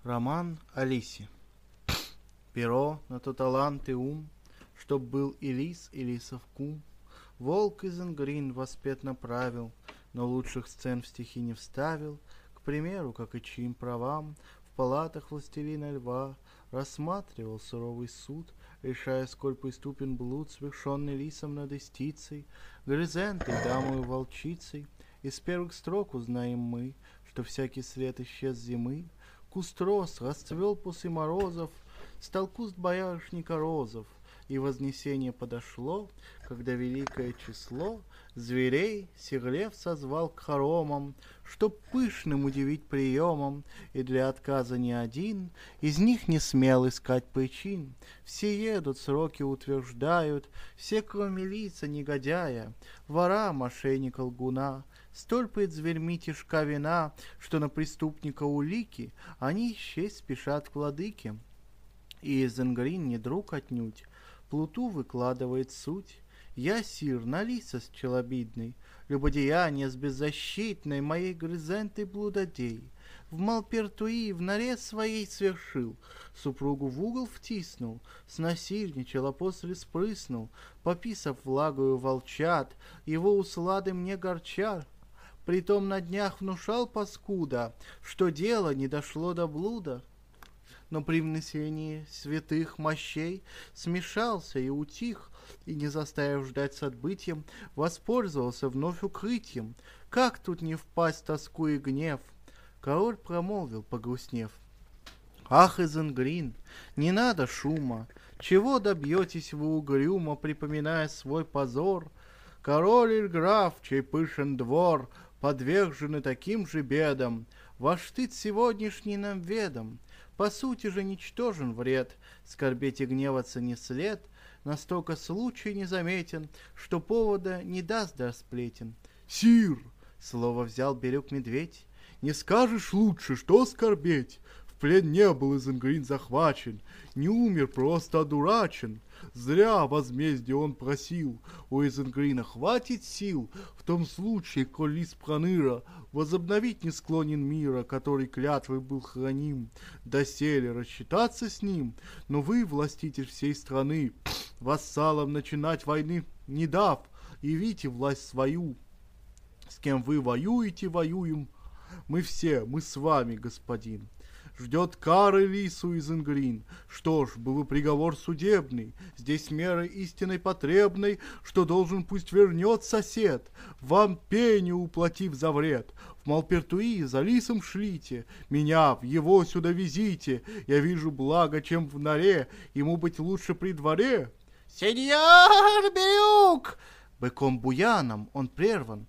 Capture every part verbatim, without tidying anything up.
Роман о лисе. Перо на то талант и ум, чтоб был и лис, и лисов кум. Волк Изенгрин воспет направил, но лучших сцен в стихи не вставил. К примеру, как и чьим правам в палатах властелина льва рассматривал суровый суд, решая, сколь преступен блуд, совершенный лисом над истицей, Грызентой, дамою волчицей. Из первых строк узнаем мы, что всякий след исчез зимы. Куст роз расцвел после морозов, стал куст боярышника розов, и вознесение подошло, когда великое число зверей Сирлев созвал к хоромам, чтоб пышным удивить приемом, и для отказа ни один из них не смел искать причин. Все едут, сроки утверждают, все, кроме лица негодяя, вора, мошенника, лгуна. Столь пред зверьми тяжка вина, что на преступника улики они исчесть спешат к владыке. И Изенгрин не друг отнюдь, плуту выкладывает суть. Я сир на лиса с челобитной, любодеяние с беззащитной моей Грызентой блудодей. В Малпертуи в норе своей свершил, супругу в угол втиснул, снасильничал, а после спрыснул, пописав влагою волчат, его услады мне горчат. Притом на днях внушал паскуда, что дело не дошло до блуда. Но при внесении святых мощей смешался и утих, и, не заставив ждать с отбытием, воспользовался вновь укрытием. Как тут не впасть в тоску и гнев? Король промолвил, погрустнев: «Ах, Изенгрин, не надо шума! Чего добьетесь вы угрюмо, припоминая свой позор? Король или граф, чей пышен двор, подвержены таким же бедам. Ваш стыд сегодняшний нам ведом. По сути же ничтожен вред, скорбеть и гневаться не след. Настолько случай незаметен, что повода не даст до сплетен». «Сир!» — слово взял Берёк-медведь. «Не скажешь лучше, что скорбеть? В плен не был Изенгрин захвачен, не умер, просто одурачен. Зря возмездие он просил, у Изенгрина хватит сил, в том случае, коль лис Проныра возобновить не склонен мира, который клятвой был храним, доселе рассчитаться с ним. Но вы, властитель всей страны, вассалам начинать войны не дав, явите власть свою. С кем вы воюете, воюем мы все, мы с вами, господин. Ждет кары лису Изенгрин. Что ж, был приговор судебный, здесь меры истинной потребной, что должен пусть вернет сосед, вам пеню уплатив за вред. В Малпертуи за лисом шлите, меня в его сюда везите. Я вижу благо, чем в норе, ему быть лучше при дворе». «Сеньор Берюк!» Быком Буяном он прерван.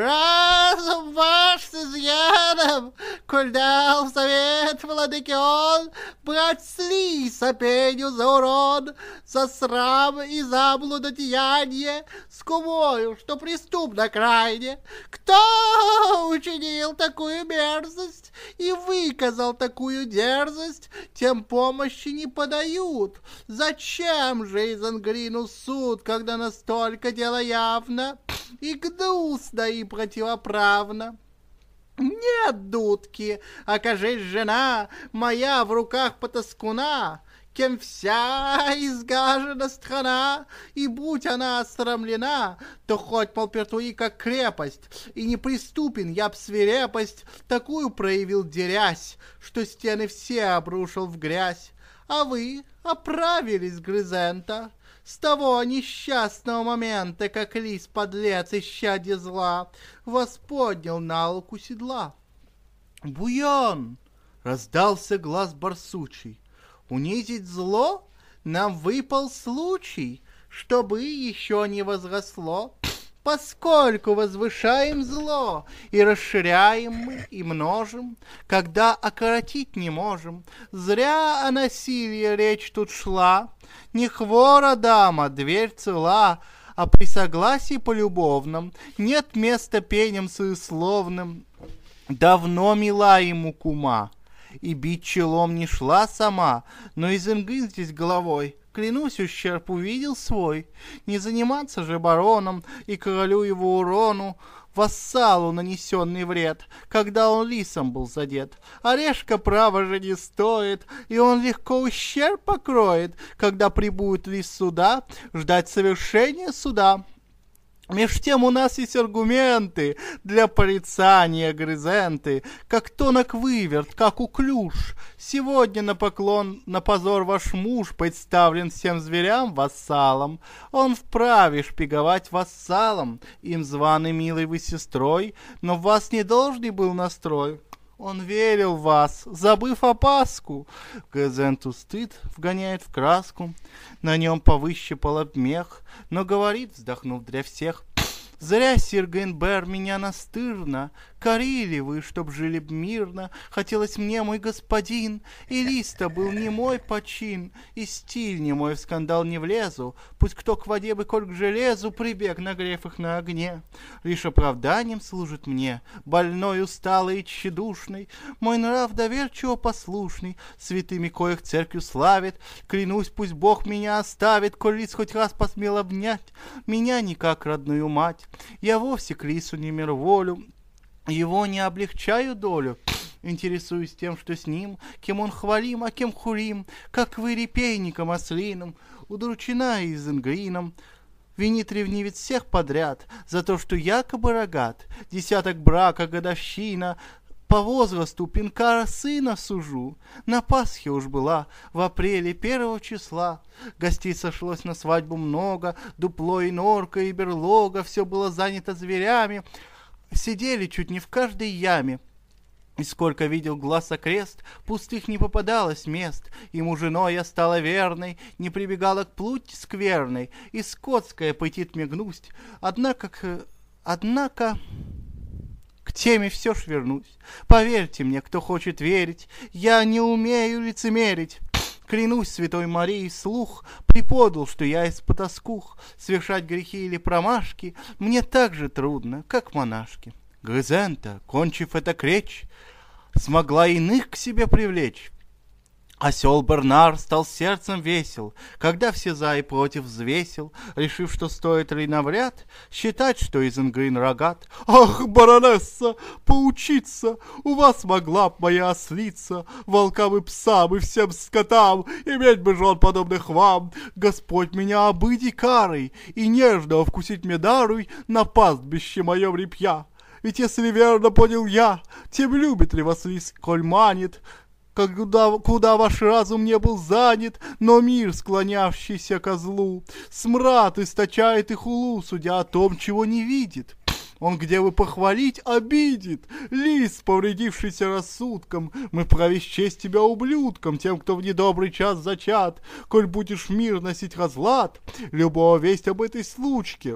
«Разум ваш с изъяном, коль дал совет владыке он, брать с лиса пеню за урон, за срам и за блудодеяние, с кумою, что преступно крайне. Кто учинил такую мерзость и выказал такую дерзость, тем помощи не подают. Зачем же Изенгрину суд, когда настолько дело явно и гнусно, и противоправно? Нет дудки, окажись жена моя в руках потаскуна, кем вся изгажена страна, и будь она осрамлена, то хоть Малпертуи как крепость, и неприступен я б свирепость такую проявил, дерясь, что стены все обрушил в грязь. А вы оправились, Грызента, с того несчастного момента, как лис-подлец, исчадье зла, вас поднял на луку седла». «Буян!» — раздался глаз барсучий. «Унизить зло нам выпал случай, чтобы еще не возросло. Поскольку возвышаем зло, и расширяем мы, и множим, когда окоротить не можем. Зря о насилии речь тут шла. Не хвора дама, дверь цела, а при согласии полюбовном нет места пеням суесловным. Давно мила ему кума, и бить челом не шла сама, но Изенгрин здесь головой, клянусь, ущерб увидел свой. Не заниматься же бароном и королю его урону, вассалу нанесенный вред, когда он лисом был задет. Орешка право же не стоит, и он легко ущерб покроет, когда прибудет лис суда, ждать совершения суда. Меж тем у нас есть аргументы для порицания грызенты, как тонок выверт, как уклюж. Сегодня на поклон, на позор ваш муж представлен всем зверям вассалом. Он вправе шпиговать вассалом, им званый милой вы сестрой, но в вас не должный был настрой. Он верил в вас, забыв опаску. Грызенту стыд вгоняет в краску, на нем повыще полобмех, но говорит, вздохнув для всех: «Зря, сир Гейнбер, меня настырно корили вы, чтоб жили б мирно. Хотелось мне, мой господин, и листа был не мой почин, и стиль не мой, в скандал не влезу. Пусть кто к воде бы, коль к железу, прибег, нагрев их на огне. Лишь оправданием служит мне, больной, усталый и тщедушный, мой нрав доверчиво послушный, святыми коих церковью славит. Клянусь, пусть Бог меня оставит, коль лис хоть раз посмел обнять меня не как родную мать. Я вовсе к лису не мирволю, его не облегчаю долю. Интересуюсь тем, что с ним, кем он хвалим, а кем хулим, как вы репейником ослиным, удручена Изенгрином. Винит ревнивец всех подряд за то, что якобы рогат. Десяток брака, годовщина, по возрасту пинкара сына сужу. На Пасхе уж была, в апреле первого числа. Гостей сошлось на свадьбу много, дупло и норка, и берлога, все было занято зверями. Сидели чуть не в каждой яме. И сколько видел глаз окрест, пустых не попадалось мест. Ему женой я стала верной, не прибегала к плути скверной, и скотская аппетит мне гнусть. Однако, к... однако... К теме все ж вернусь. Поверьте мне, кто хочет верить, я не умею лицемерить. Клянусь святой Марией вслух, преподал, что я из потаскух. Совершать грехи или промашки мне так же трудно, как монашки. Грызента, кончив это речь, смогла иных к себе привлечь. Осел Бернар стал сердцем весел, когда все за и против взвесил, решив, что стоит ли навряд считать, что Изенгрин рогат. «Ах, баронесса, поучиться у вас могла б моя ослица, волкам и псам и всем скотам, иметь бы жен подобных вам. Господь меня обыди карой, и нежного вкусить мне даруй на пастбище моем репья. Ведь если верно понял я, тем любит ли вас лис, коль манит, Когда, куда ваш разум не был занят, но мир, склонявшийся ко злу, смрад источает и хулу, судя о том, чего не видит. Он где вы похвалить обидит, лис, повредившийся рассудком, мы вправе счесть тебя ублюдком, тем, кто в недобрый час зачат, коль будешь в мир носить разлад, любого весть об этой случке.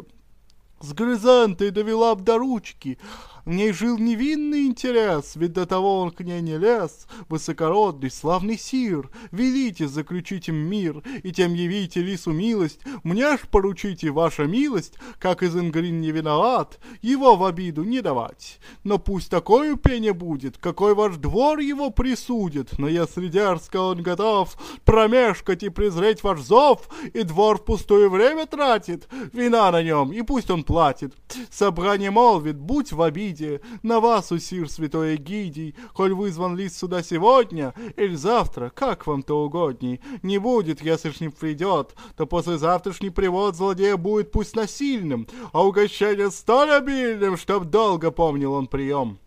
С Грызентой довела б до ручки, в ней жил невинный интерес, ведь до того он к ней не лез. Высокородный, славный сир, велите заключить им мир, и тем явите лису милость. Мне ж поручите, ваша милость, как Изенгрин не виноват, его в обиду не давать. Но пусть такое пение будет, какой ваш двор его присудит. Но если дерзко он готов промешкать и презреть ваш зов, и двор в пустое время тратит, вина на нем, и пусть он платит. Собрание молвит, будь в обиде, на вас, усир святой Эгидий, коль вызван лис сюда сегодня или завтра, как вам то угодней. Не будет, если ж не придет, то послезавтрашний привод злодея будет пусть насильным, а угощение столь обильным, чтоб долго помнил он прием.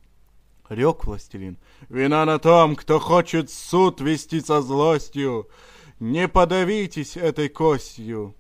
Рек властелин: вина на том, кто хочет суд вести со злостью. Не подавитесь этой костью.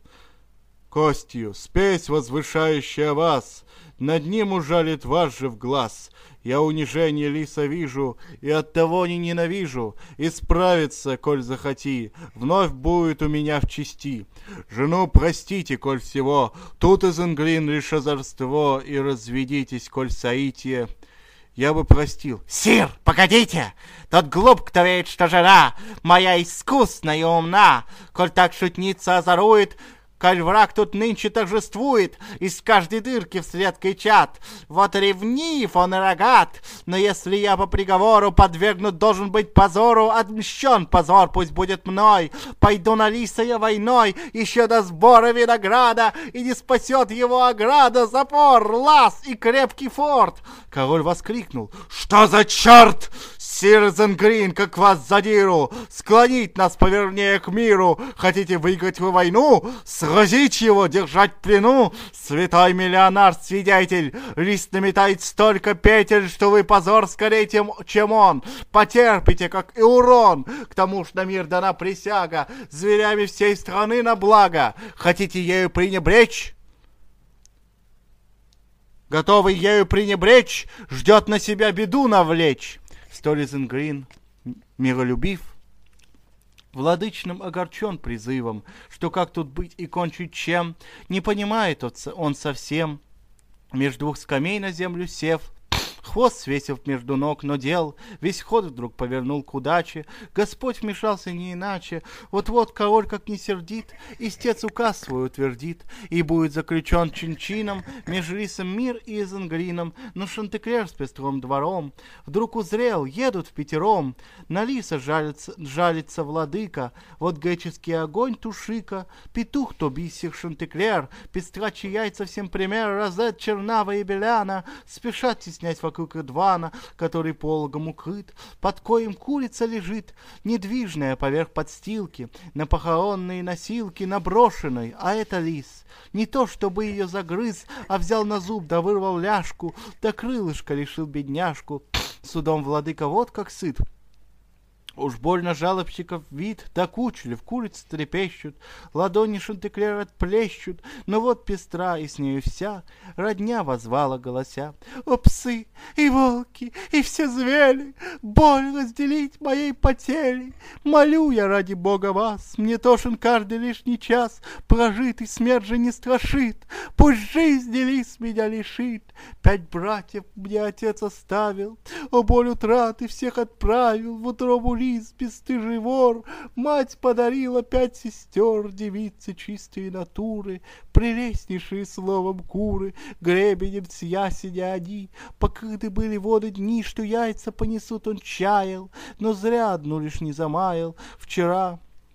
Костью, спесь, возвышающая вас, над ним ужалит вас же в глаз. Я унижение лиса вижу, и оттого не ненавижу. Исправиться, коль захоти, вновь будет у меня в чести. Жену простите, коль всего, тут Изенгрин лишь озорство, и разведитесь, коль соитие. Я бы простил. Сир, погодите! Тот глуп, кто верит, что жена моя искусная и умна, коль так шутница озорует, коль враг тут нынче торжествует, из каждой дырки вслед кричат. Вот ревнив он и рогат, но если я по приговору подвергнут должен быть позору, отмщен позор пусть будет мной. Пойду на лиса я войной, еще до сбора винограда, и не спасет его ограда, запор, лаз и крепкий форт. Король воскликнул: что за черт? Сир Изенгрин, как вас задиру, склонить нас повернее к миру. Хотите выиграть вы войну, сразить его, держать в плену? Святой миллионар, свидетель, лист наметает столько петель, что вы позор скорее, тем, чем он. Потерпите, как и урон. К тому ж на мир дана присяга, зверями всей страны на благо. Хотите ею пренебречь? Готовый ею пренебречь, ждет на себя беду навлечь. Столь Изенгрин, миролюбив, владычным огорчен призывом, что как тут быть и кончить чем, не понимает он совсем. Меж двух скамей на землю сев, хвост свесив между ног, но дел весь ход вдруг повернул к удаче. Господь вмешался не иначе. Вот-вот король, как не сердит, истец указ свой утвердит, и будет заключен чин-чином между лисом мир и Изенгрином. Но Шантеклер с пестрым двором вдруг узрел, едут в пятером. На лиса жалится, жалится владыка, вот греческий огонь тушика. Петух, то бисер Шантеклер, пестрачьи яйца всем пример, розет, чернава и беляна спешат теснять вокруг Эдвана, который пологом укрыт, под коем курица лежит, недвижная поверх подстилки, на похоронные носилки наброшенной, а это лис. Не то, чтобы ее загрыз, а взял на зуб да вырвал ляжку, да крылышко лишил бедняжку. Судом владыка вот как сыт. Уж больно жалобщиков вид, докучлив, курицы трепещут, ладони Шантеклера отплещут, но вот пестра, и с нею вся родня возвала голося. О, псы и волки, и все звери, боль разделить моей потери. Молю я ради бога вас, мне тошен каждый лишний час, прожитый смерть же не страшит, пусть жизнь лис меня лишит. Пять братьев мне отец оставил, о, боль утраты всех отправил в утробу лис, бесстыжий вор. Мать подарила пять сестер, девицы чистой натуры, прелестнейшие словом куры, гребенем с ясеня они. Покрыты были воды дни, что яйца понесут он чаял, но зря одну лишь не замаял. Вчера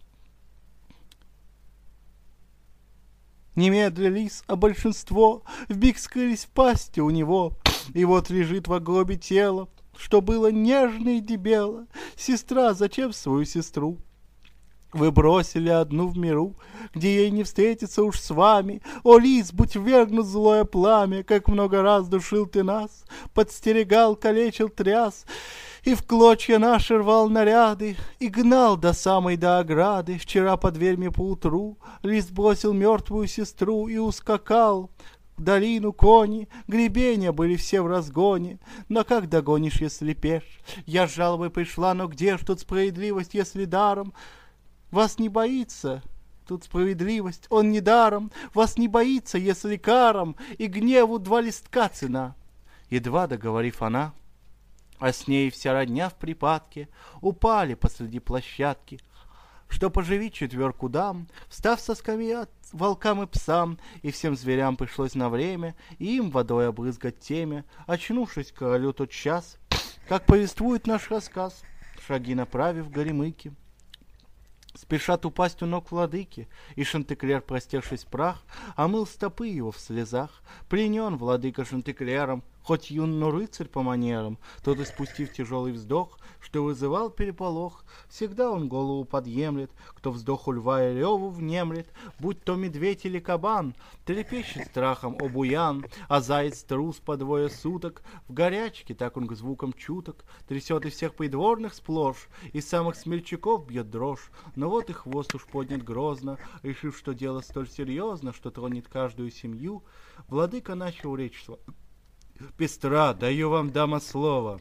немедля лис, а большинство вбег скрылись в пасти у него. И вот лежит в гробе тело, что было нежно и дебело. Сестра, зачем свою сестру вы бросили одну в миру, где ей не встретиться уж с вами? О, лис, будь вергнут злое пламя, как много раз душил ты нас, подстерегал, калечил, тряс, и в клочья наши рвал наряды, и гнал до самой до ограды. Вчера под дверь мне поутру лис бросил мертвую сестру и ускакал в долину кони, гребенья были все в разгоне. Но как догонишь, если пешь? Я с жалобой пришла, но где ж тут справедливость, если даром? Вас не боится тут справедливость, он не даром. Вас не боится, если каром, и гневу два листка цена. Едва договорив она, а с ней вся родня в припадке, упали посреди площадки. Что поживить четверку дам, встав со скамьи волкам и псам, и всем зверям пришлось на время и им водой обрызгать темя. Очнувшись королю тот час, как повествует наш рассказ, шаги направив горемыки, спешат упасть у ног владыки, и Шантеклер, простершись в прах, омыл стопы его в слезах. Пленен владыка Шантеклером, хоть юн, но рыцарь по манерам, тот, испустив тяжелый вздох, что вызывал переполох, всегда он голову подъемлет, кто вздоху льва и реву внемлет, будь то медведь или кабан, трепещет страхом о буян, а заяц трус по двое суток, в горячке так он к звукам чуток, трясет и всех придворных сплошь, и самых смельчаков бьет дрожь. Но вот и хвост уж поднят грозно, решив, что дело столь серьезно, что тронет каждую семью, владыка начал речь свою. Пестра, даю вам, дама, слово.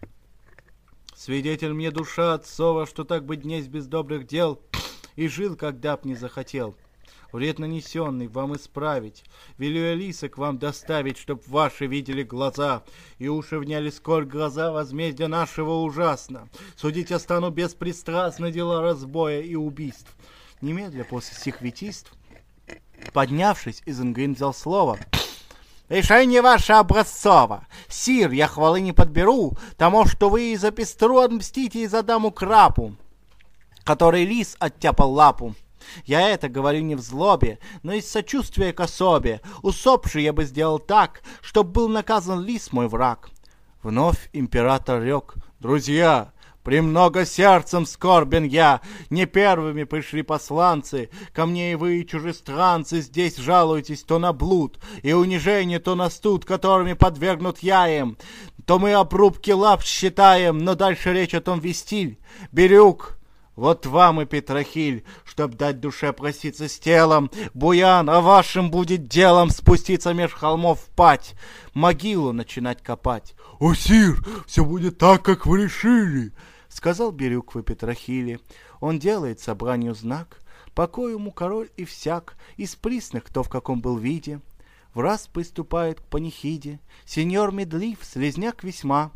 Свидетель мне душа отцова, что так бы днесь без добрых дел и жил, когда б не захотел. Вред нанесенный вам исправить, велю я лиса к вам доставить, чтоб ваши видели глаза и уши вняли, сколь гроза возмездия нашего ужасно. Судить я стану беспристрастно дела разбоя и убийств. Немедля после сих витийств Поднявшись, Изенгрин взял слово. «Решение ваше образцово. Сир, я хвалы не подберу тому, что вы за пестру отмстите и за даму Крапу, который лис оттяпал лапу. Я это говорю не в злобе, но из сочувствия к особе. Усопший я бы сделал так, чтоб был наказан лис мой враг». Вновь император рёк: «Друзья, премного сердцем скорбен я, не первыми пришли посланцы, ко мне и вы, чужестранцы, здесь жалуетесь то на блуд и унижение, то на студ, которыми подвергнут я им, то мы обрубки лап считаем, но дальше речь о том вести. Бирюк, вот вам и Петрохиль, чтоб дать душе проститься с телом. Буян, а вашим будет делом спуститься меж холмов в пать, могилу начинать копать». «О, сир, все будет так, как вы решили», — сказал Бирюк в Петрохиле. Он делает собранию знак, покой ему король и всяк, из присных, кто в каком был виде. Враз приступает к панихиде, сеньор медлив, слезняк весьма.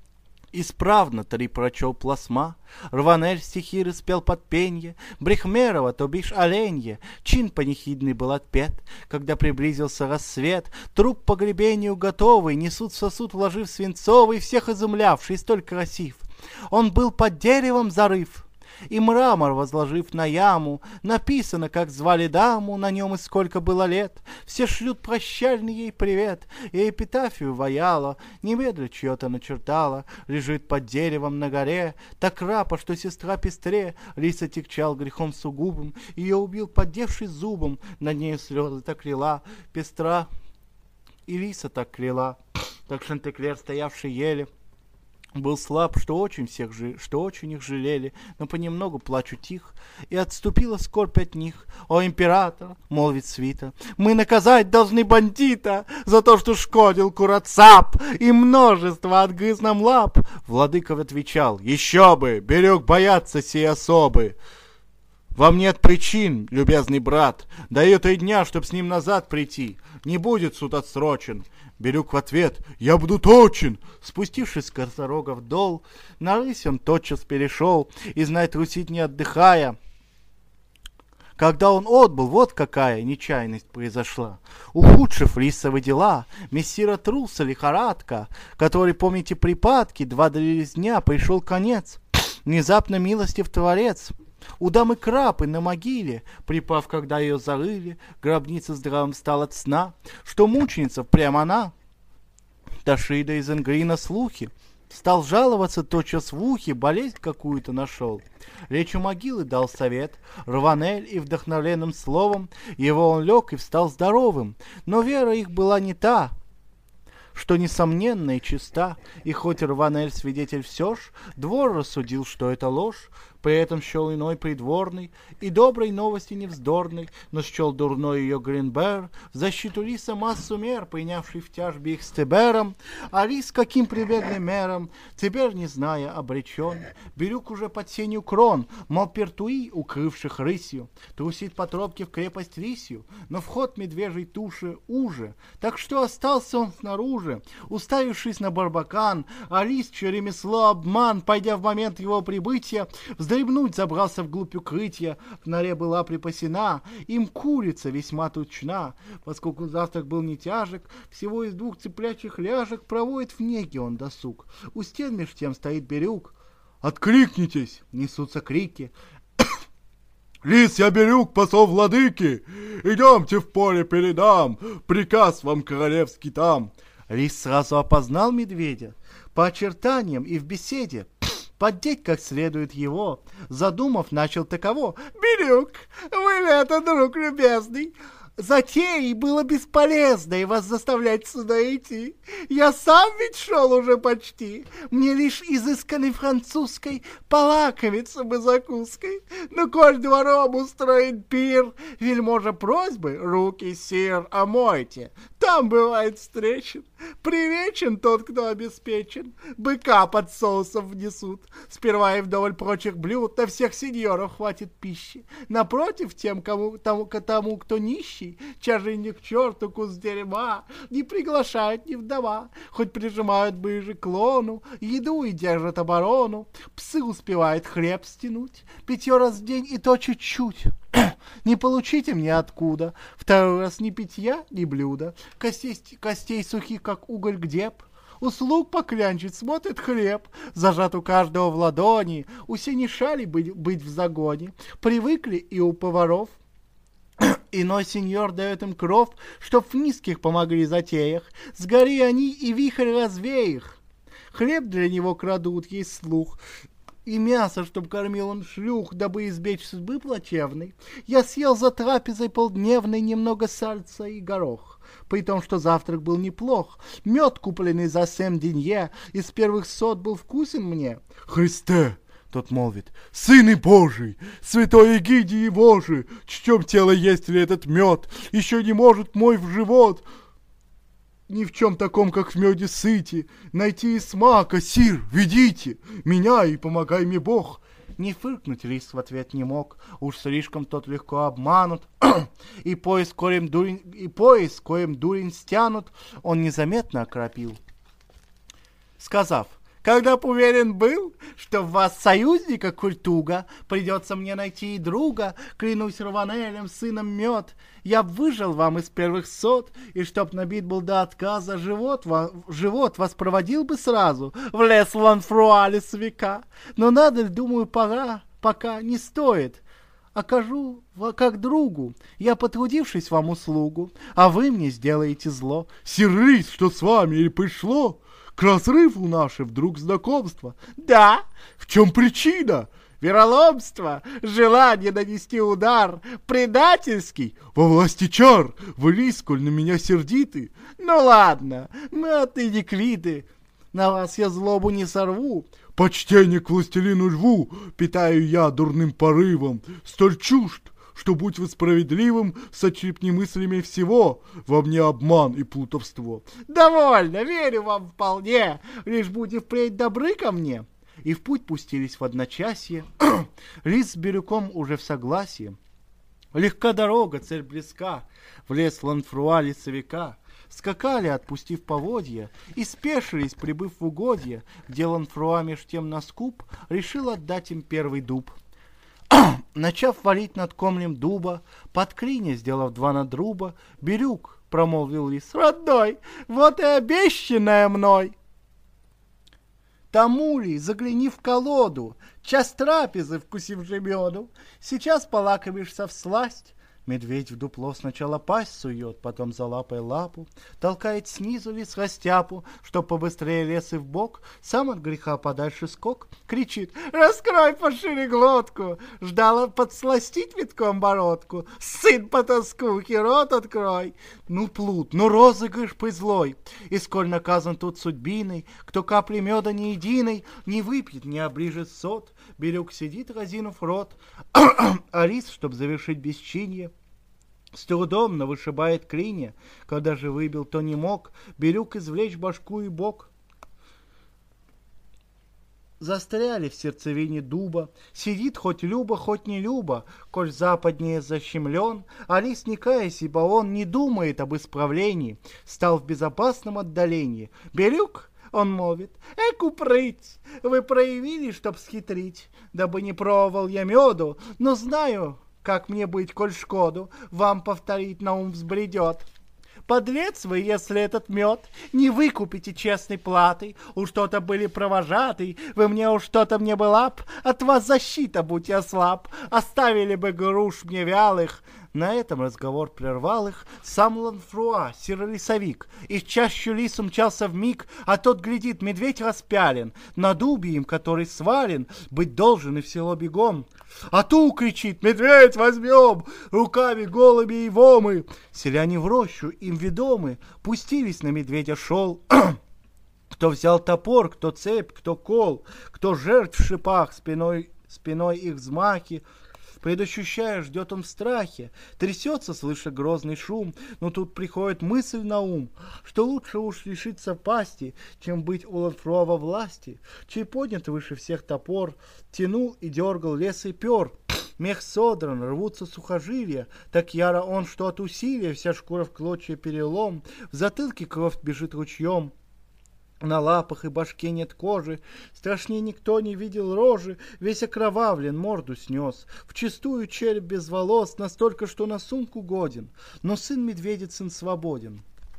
Исправно три прочел пласма, Рванель стихи распел под пенье, Брехмерова, то бишь оленье, чин панихидный был отпет. Когда приблизился рассвет, труп погребению готовый несут в сосуд, вложив свинцовый, всех изумлявший, столь красив. Он был под деревом зарыв, и мрамор возложив на яму, написано, как звали даму, на нем и сколько было лет. Все шлют прощальный ей привет, и эпитафию ваяла, немедля чье-то начертала. Лежит под деревом на горе, так рапа, что сестра пестре. Лис отягчал грехом сугубым, ее убил, поддевший зубом, над нею слезы так лила пестра, и лиса так кляла. Так Шантеклер, стоявший еле, был слаб, что очень всех жи... что очень их жалели, но понемногу плачу тих, и отступила скорбь от них. «О, император!» — молвит свита, «мы наказать должны бандита за то, что шкодил курацап, и множество отгрыз нам лап». Владыка отвечал: «Еще бы! Берег бояться сей особы! Вам нет причин, любезный брат, даю три дня, чтоб с ним назад прийти. Не будет суд отсрочен». Бирюк в ответ: «Я буду точен». Спустившись с Косорога в дол, на рысь он тотчас перешел, и, знай, трусить не отдыхая. Когда он отбыл, вот какая нечаянность произошла. Ухудшив лисовы дела, мессира Труса лихорадка, который, помните припадки, два длились дня, пришел конец. Внезапно милостив Творец. У дамы Крапы на могиле, припав, когда ее зарыли, гробница здравым стала от сна, что мученица прямо она. Дошли до Изенгрина слухи, стал жаловаться тотчас в ухе, болезнь какую-то нашел. Речь у могилы дал совет Рванель, и вдохновленным словом его он лег и встал здоровым, но вера их была не та, что несомненно и чиста, и хоть Рванель свидетель все ж, двор рассудил, что это ложь. При этом счел иной придворный и доброй новости невздорной, но счел дурной ее Гринбер, в защиту лиса массу мер, принявший в тяжбе их с Тебером, а лис каким прибегли мерам, теперь, не зная, обречен. Бирюк уже под сенью крон, Малпертуи, укрывших рысью, трусит по тропке в крепость рисью, но вход медвежьей туши уже, так что остался он снаружи, уставившись на барбакан, а лис, чье ремесло обман, пойдя в момент его прибытия, вздремнуть забрался вглубь укрытия, в норе была припасена, им курица весьма тучна, поскольку завтрак был не тяжек, всего из двух цыплячьих ляжек проводит в неге он досуг. У стен меж тем стоит Бирюк. «Откликнитесь!» — несутся крики. «Лис, я Бирюк, посол владыки! Идемте в поле передам, приказ вам королевский там!» Лис сразу опознал медведя по очертаниям и в беседе. Поддеть как следует его, задумав, начал таково: «Бирюк, вы ли это, друг любезный? Затеей было бесполезно и вас заставлять сюда идти. Я сам ведь шел уже почти. Мне лишь изысканной французской полакомиться бы закуской. Но коль двором устроит пир, вельможа просьбы, руки, сир, омойте. Там бывает встречен. Привечен тот, кто обеспечен. Быка под соусом внесут. Сперва и вдоволь прочих блюд на всех сеньоров хватит пищи. Напротив, тем, кому, тому, тому кто нищий, чажинник к черту кус дерьма, не приглашают ни вдова, хоть прижимают ближе к лону, еду и держат оборону. Псы успевают хлеб стянуть, питье раз в день и то чуть-чуть. Не получите мне откуда. Второй раз ни питья, ни блюда. Костей, костей сухих, как уголь гдеб. Услуг поклянчить, смотрит хлеб, зажат у каждого в ладони. У синешали быть, быть в загоне. Привыкли и у поваров. Иной сеньор дает им кров, чтоб в низких помогли затеях. Сгори они, и вихрь развей их. Хлеб для него крадут, есть слух. И мясо, чтоб кормил он шлюх, дабы избечь судьбы плачевной. Я съел за трапезой полдневной немного сальца и горох. При том, что завтрак был неплох. Мед, купленный за семь денье, из первых сот был вкусен мне. Христе, тот молвит, Сыны Божий, святой Эгидии Божий, чтем тело есть ли этот мед, еще не может мой в живот ни в чем таком, как в меде сыти, найти и смака, сир, ведите меня и помогай мне Бог. Не фыркнуть лис в ответ не мог, уж слишком тот легко обманут, и пояс, коим дурень, и пояс, коим дурень стянут, он незаметно окропил, сказав: когда б уверен был, что в вас союзника культуга, придется мне найти и друга, клянусь Раванелем, сыном мед, я б выжил вам из первых сот, и чтоб набит был до отказа, живот, ва, живот вас проводил бы сразу в лес Ланфруа лесовика. Но надо, думаю, пора, пока не стоит. Окажу как другу, я, потрудившись вам услугу, а вы мне сделаете зло. Сирлись, что с вами и пришло к разрыву наше вдруг знакомство. Да. В чем причина? Вероломство, желание нанести удар, предательский. Во власти чар, вы ли, сколь на меня сердиты? Ну ладно, мы отныне квиты. На вас я злобу не сорву. Почтение к властелину льву питаю я дурным порывом, столь чужд, что, будь вы справедливым, сочипни мыслями всего, во мне обман и плутовство. Довольно, верю вам вполне, лишь будь впредь добры ко мне. И в путь пустились в одночасье, лис с Бирюком уже в согласии. Легка дорога, цель близка, в лес Ланфруа лесовика. Скакали, отпустив поводья, и спешились, прибыв в угодье, где Ланфруа меж тем на скуп решил отдать им первый дуб. Начав варить над комлем дуба, под клиня, сделав два надруба, Бирюк, промолвил лис: родной, вот и обещанное мной. Тому ли, загляни в колоду, час трапезы, вкусив же меду, сейчас полакомишься всласть. Медведь в дупло сначала пасть сует, потом за лапой лапу, толкает снизу лис растяпу, чтоб побыстрее лез и вбок, сам от греха подальше скок, кричит: раскрой пошире глотку, ждала подсластить витком бородку, сын по тоскухе, рот открой. Ну плут, ну розыгрыш злой, и сколь наказан тут судьбиной, кто капли меда ни единой не выпьет, не оближет сот. Бирюк сидит, разинув рот, а лис, чтоб завершить бесчинье, с трудом, но вышибает клинья. Когда же выбил, то не мог Бирюк извлечь башку и бок. Застряли в сердцевине дуба, сидит хоть Люба, хоть не Люба, коль западнее защемлен, а лис, не каясь, ибо он не думает об исправлении, стал в безопасном отдалении. Бирюк, он молвит: эку прыть вы проявили, чтоб схитрить, дабы не пробовал я меду, но знаю, как мне быть, коль шкоду вам повторить на ум взбредет. Подлец вы, если этот мед не выкупите честной платой, уж что-то были провожатый, вы мне уж что-то мне была б, от вас защита, будь я слаб, оставили бы груш мне вялых. На этом разговор прервал их сам Ланфруа, сир-лесовик, и в чащу лис умчался вмиг, а тот глядит, медведь распялен, на дубе им, который свален, быть должен и в село бегом. А ту кричит: медведь возьмем, руками голыми и вомы. Селяне в рощу, им ведомы, пустились на медведя шел. Кто взял топор, кто цепь, кто кол, кто жертв в шипах, спиной, спиной их взмахи. Предощущая, ждет он в страхе, трясется, слыша грозный шум, но тут приходит мысль на ум, что лучше уж лишиться пасти, чем быть у Ланфруа во власти, чей поднят выше всех топор, тянул и дергал лес и пер. Мех содран, рвутся сухожилия, так яро он, что от усилия вся шкура в клочья перелом, в затылке кровь бежит ручьем. На лапах и башке нет кожи, страшней никто не видел рожи, весь окровавлен, морду снес, вчистую череп без волос, настолько, что на сумку годен, но сын медведицын свободен.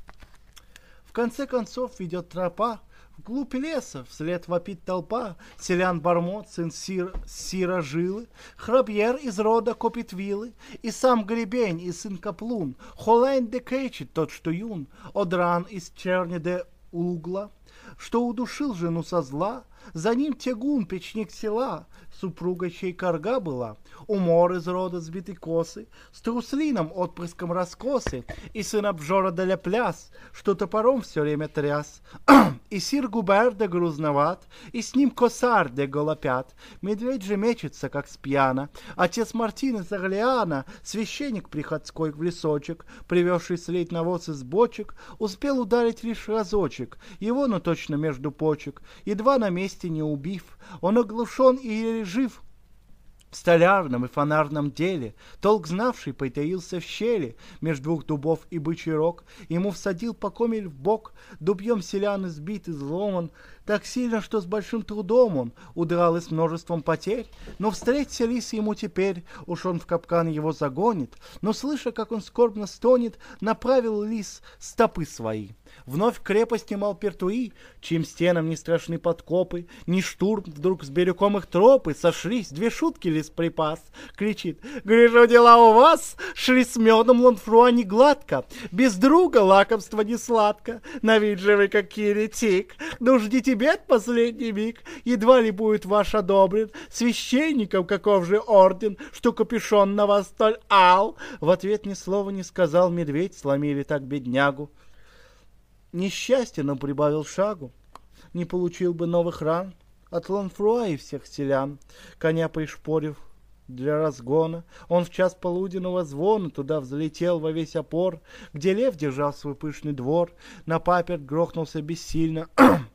В конце концов ведет тропа, вглубь леса вслед вопит толпа, селян Бормот, сын Сир, Сира Жилы, Храбьер из рода Копитвилы, и сам Гребень, и сын Каплун, Холейн де Кречет, тот, что юн, Одран из Черни де Угла, что удушил жену со зла, за ним Тягун, печник села, супруга чей карга была, Умор из рода сбитой косы, с труслином отпрыском раскосы, и сын обжора да ляпляс, что топором все время тряс, и сир Губер да грузноват, и с ним косар да голопят, медведь же мечется, как спьяна, отец Мартин из Орлеана, священник приходской в лесочек, привезший слить навоз из бочек, успел ударить лишь разочек, его, но точно между почек, едва на месте не убив, он оглушен и еле жив. В столярном и фонарном деле толк знавший притаился в щели меж двух дубов и бычий рог, ему всадил покомель в бок, дубьем селян избит и зломан, так сильно, что с большим трудом он удрал и с множеством потерь, но встреться лис ему теперь, уж он в капкан его загонит, но, слыша, как он скорбно стонет, направил лис стопы свои. Вновь в крепости Малпертуи, чьим стенам не страшны подкопы, ни штурм, вдруг с бирюком их тропы сошлись, две шутки лис припас, кричит: «Гляжу, дела у вас шли с медом Ланфруа не гладко, без друга лакомство не сладко, на вид же вы как еретик, но ждите бед последний миг, едва ли будет ваш одобрен, священником каков же орден, что капюшон на вас столь ал». В ответ ни слова не сказал медведь, сломили так беднягу. Несчастье, но прибавил шагу, не получил бы новых ран от Ланфруа и всех селян. Коня пришпорив для разгона, он в час полуденного звона туда взлетел во весь опор, где лев держал свой пышный двор, на паперть грохнулся бессильно.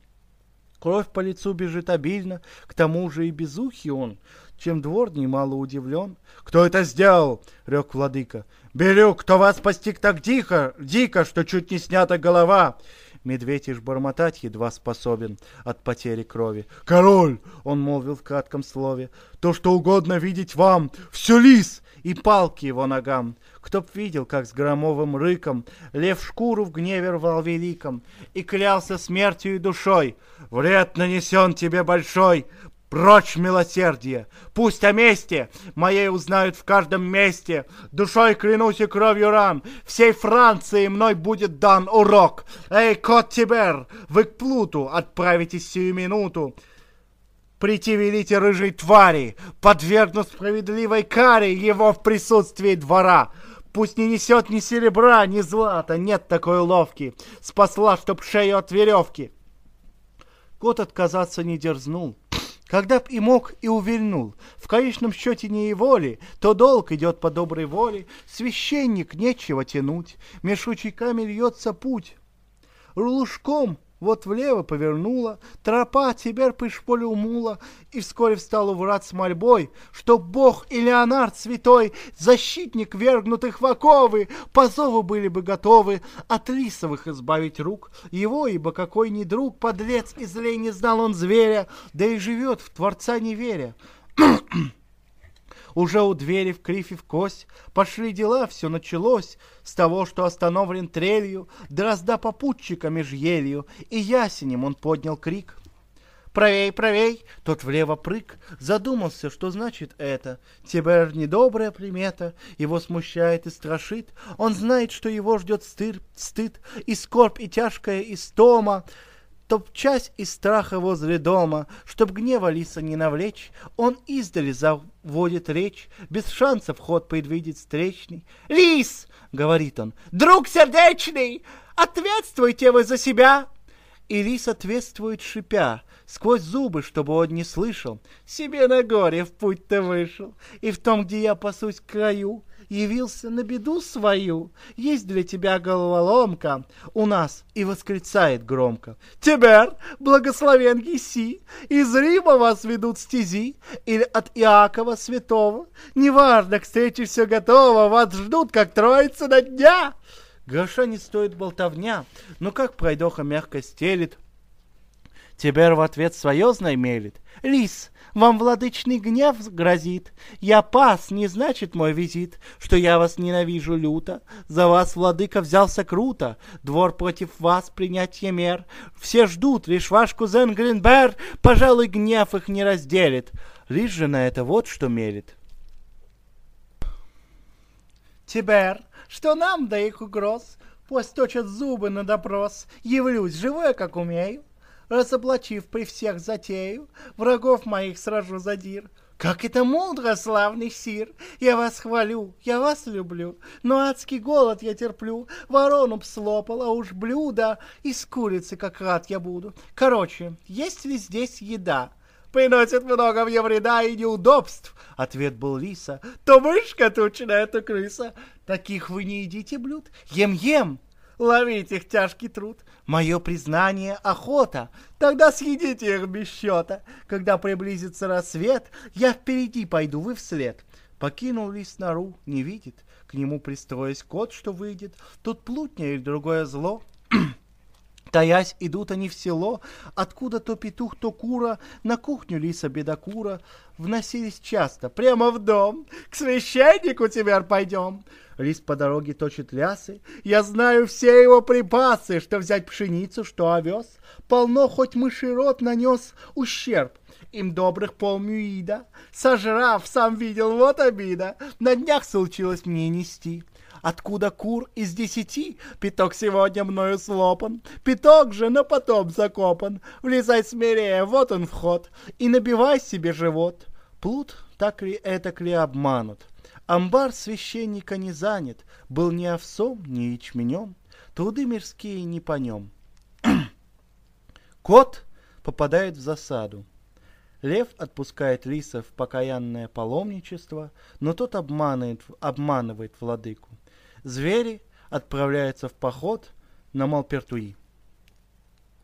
Кровь по лицу бежит обильно, к тому же и безухий он, чем двор немало удивлен. «Кто это сделал?» — рёк владыка. «Бирюк, кто вас постиг так дико, дико, что чуть не снята голова!» Медведь ишь бормотать едва способен от потери крови. «Король!» — он молвил в кратком слове. «То, что угодно видеть вам, все лис!» И палки его ногам. Кто б видел, как с громовым рыком лев шкуру в гневе рвал великом и клялся смертью и душой: «Вред нанесен тебе большой! Прочь милосердие! Пусть о мести моей узнают в каждом месте! Душой клянусь и кровью ран, всей Франции мной будет дан урок! Эй, кот Тибер, вы к Плуту отправитесь сию минуту! Прийти велите рыжей твари, подвергну справедливой каре его в присутствии двора! Пусть не несет ни серебра, ни злата, нет такой уловки, спасла, чтоб шею от веревки!» Кот отказаться не дерзнул. Когда б и мог, и увильнул. В конечном счете не его ли, то долг идет по доброй воле, священник, нечего тянуть, меж ручейками льется путь. Рулушком вот влево повернула, тропа теперь пришполе мула, и вскоре встал у врат с мольбой, чтоб Бог и Леонард святой, защитник вергнутых в оковы, по зову были бы готовы от лисовых избавить рук. Его, ибо какой ни друг, подлец и злей не знал он зверя, да и живет в Творца не веря. Уже у двери в крифе в кость пошли дела, все началось с того, что остановлен трелью дрозда попутчика меж елью, и ясенем он поднял крик. «Правей, правей!» — тот влево прыг, задумался, что значит это. Теперь недобрая примета его смущает и страшит. Он знает, что его ждет стыр, стыд и скорбь, и тяжкая истома. Топчась из страха возле дома, чтоб гнева лиса не навлечь, он издали заводит речь, без шансов ход предвидит встречный. «Лис!» — говорит он. «Друг сердечный! Ответствуйте вы за себя!» И лис ответствует, шипя, сквозь зубы, чтобы он не слышал: «Себе на горе в путь ты вышел, и в том, где я пасусь к краю, явился на беду свою. Есть для тебя головоломка у нас», и восклицает громко: «Тибер, благословен еси, из Рима вас ведут стези, или от Иакова святого, неважно, к встрече все готово, вас ждут, как троица на дня». Гроша не стоит болтовня, но как пройдоха мягко стелит Тибер в ответ свое знамелит. Лис, вам владычный гнев грозит. Я пас, не значит мой визит, что я вас ненавижу люто. За вас владыка взялся круто, двор против вас принятие мер. Все ждут, лишь ваш кузен Гринбер, пожалуй, гнев их не разделит. Лишь же на это вот что мелит. Тибер, что нам до их угроз? Пусть точат зубы на допрос. Явлюсь живой, как умею. Разоблачив при всех затею, врагов моих сражу задир. Как это мудро, славный сир! Я вас хвалю, я вас люблю, но адский голод я терплю. Ворону б слопал, а уж блюдо из курицы как рад я буду. Короче, есть ли здесь еда? Приносит много мне вреда и неудобств. Ответ был лиса. То мышка тучная, то крыса. Таких вы не едите блюд? Ем-ем. Ловить их тяжкий труд. Мое признание — охота. Тогда съедите их без счета. Когда приблизится рассвет, я впереди пойду, вы вслед. Покинул лис нору, не видит. К нему пристроясь кот, что выйдет. Тут плутня или другое зло. Таясь, идут они в село, откуда то петух, то кура, на кухню лиса бедокура вносились часто, прямо в дом. К священнику теперь пойдем. Лис по дороге точит лясы, я знаю все его припасы, что взять пшеницу, что овес. Полно хоть мыши рот нанес ущерб, им добрых полмюида. Сожрав, сам видел, вот обида, на днях случилось мне нести. Откуда кур из десяти? Пяток сегодня мною слопан. Пяток же на потом закопан. Влезай смелее, вот он вход. И набивай себе живот. Плут так ли этак ли обманут? Амбар священника не занят. Был ни овсом, ни ячменем. Труды мирские не по нем. Кот попадает в засаду. Лев отпускает лиса в покаянное паломничество, но тот обманывает, обманывает владыку. Звери отправляются в поход на Малпертуи.